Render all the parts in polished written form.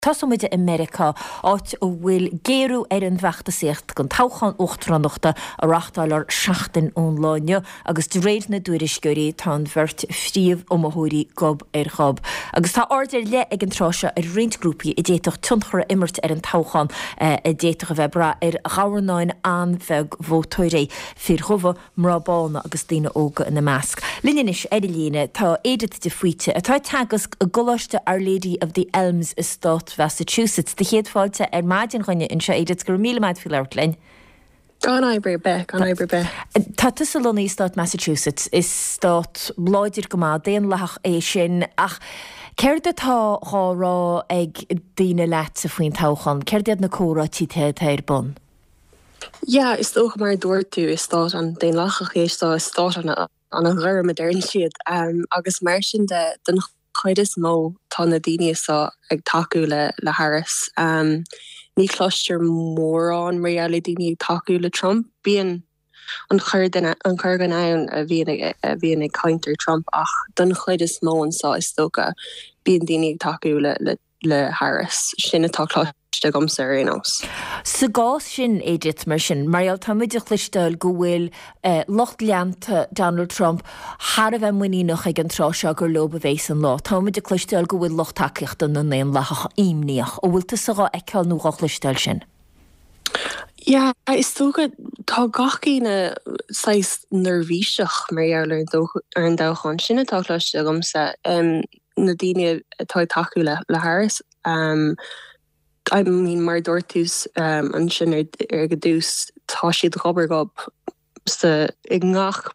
Tasomide America áit ó bhfuil géirú an bheachta síocht gon táchan uchtranachta a rachtálar 16 ónláine agus de réad na dúirisgurí tá bhirt fríomh ómóthúirí gob chob. Agus tá ordir le ag an tráise ar rintgrúpi i déitoch tunchar immert ar an táchan i déitoch a bhebra ar gáharnáin an bheag bhótóiré fir chumha mrábána agus daine óga in na measc. Linneis Eilíne tá éidir de fuite atá teagas a goláiste Our Lady of the Elms is Stát Massachusetts. De héad fáilte ar maidin chuine in seo éidir gur míle maid fiú leirtlein. Gan Iber be. Tá Thessaloniki Stát Massachusetts is stát bláidir go má déon lech é sin ach ceir atá rá ag daine leat sa faoin táchan, ceir na córátí ar bun? Ja, is ook maar door tú is stát an déon lachach é stát an an ghir modern siad agus mar sin den chuidir mó tá na daine sa ag taú le Harris. Ní cloistear mór an réala daine ag taú le Trump. Bíon an chur gan ann a bhíon ag counter Trump ach den chuidir mó an sa is tóca bíon daine ag taú le Harris. Sin atá cloiste gomsa rénos. Sa gás sin éidir mar sin, Marial tá muidir chluisteáil go bhfuil locht leanta Donald Trump har a bheith muíach ag an tráseo gur lob a bhééis an lá. Tá muidir chluisteáil go bhfuil locht takeíocht an naon lechach imníoch ó bhfuil tusa ag nuach chluisteáil sin. Ja, is tóga tá gachcíine sais nervíiseach mar ar an dáchan sin atá chluiste gomsa na daine atá taú le Harris. I mean, mar dortus an sin ar go dús tá siad gobar gob sa ag ngach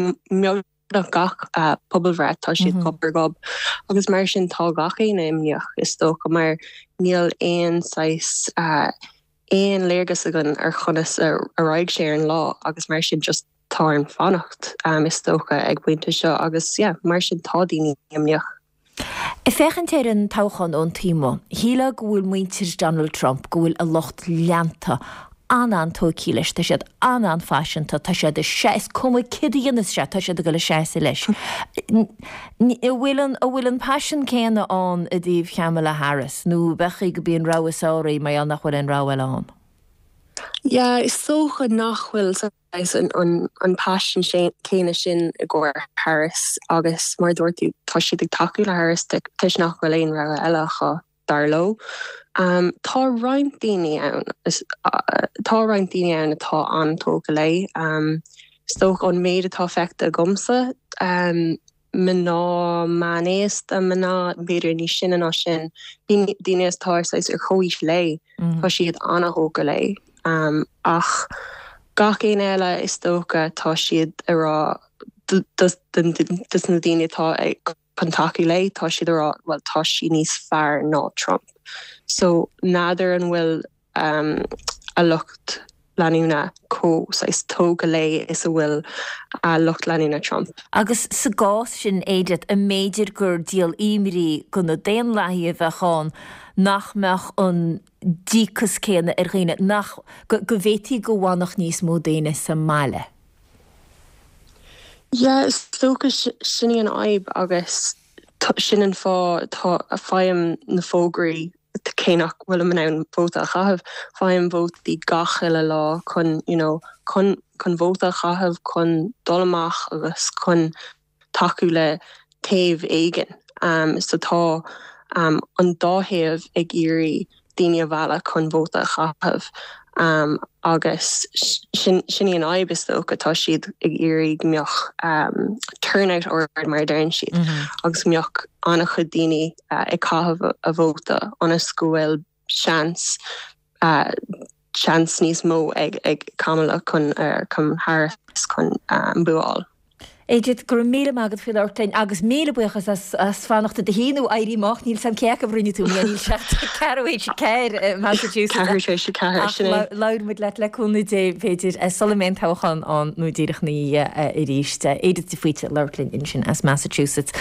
gach poblbhreat tá siad gobar gob agus mar sin tá gach éine imneach is tócha mar níl éon sais éon léirgus agan ar chunas a raig sé an lá agus mar sin just tá an fannacht is tócha ag buinte seo agus mar sin tá daoine imneach. I fechan téir an táchan ón tímo, híla go bhfuil muintir Donald Trump go bhfuil a locht leanta an tócíleis, tá siad an fashionta, tá siad a seis cuma cidíonas se, tá siad a go le seis leis. Bhfuil an passion céanna an a dtíobh Kamala Harris, nó bechaí go bíon ráhasáirí mai an nachhfuil an ráhfuil an? Ja, is socha nachhfuil an passion céine sin a gcóir Harris agus mar dúirtú tá siad ag taú le Harris teis nachhfuil éon ra eilecha darló. Tá roinnt daoine ann atá antóga lei. Stoch an méid atá feicta gomsa mná manéist a mná beidir ní sin an sin daine tá sais ar choís lei tá siad anthóga lei. Ach gach éon eile is tócha tá siad ará dus na daine tá ag pantaú lei tá siad ará well tá si níos fearr ná Trump. So nádar an bhfuil a lucht leanúna sais tóga lei is a bhfuil a lucht leanúna Trump. Agus sa gás sin éidir a méidir gur díal imrí go na déon laithí a bheitán nach meach an dícas céanna ar ghéine nach go bhétí go bhánach níos mó déine sa máile. Ja, is tóca sinní an aib agus sin an fá tá a fáim na fógraí cénach bhfuil am an bóta a chahabh fáim bótaí gach eile lá chun bóta a chahabh chun dolamach agus chun taú le taobh éigean. So tá an dáhéamh ag iarraí daine bhela chun bóta a chahabh agus sinní an aib is tócha tá siad ag iarraí mbeoch turnout ord mar dain siad agus mbeoch anna chud daine ag chahabh a bhóta an a scúil seans níos mó ag Kamala chun Harris chun buáil. Éidir gur míle agad fi ortein agus míle buchas as fannachta de híú airí mach níl sam ceach a brunne tú níl se ceéis se ceir Massachusetts laud mu le leúna dé féidir solamente táchan an nó ddíireach ní i ríiste éidir de fuite leirlinn in sin as Massachusetts.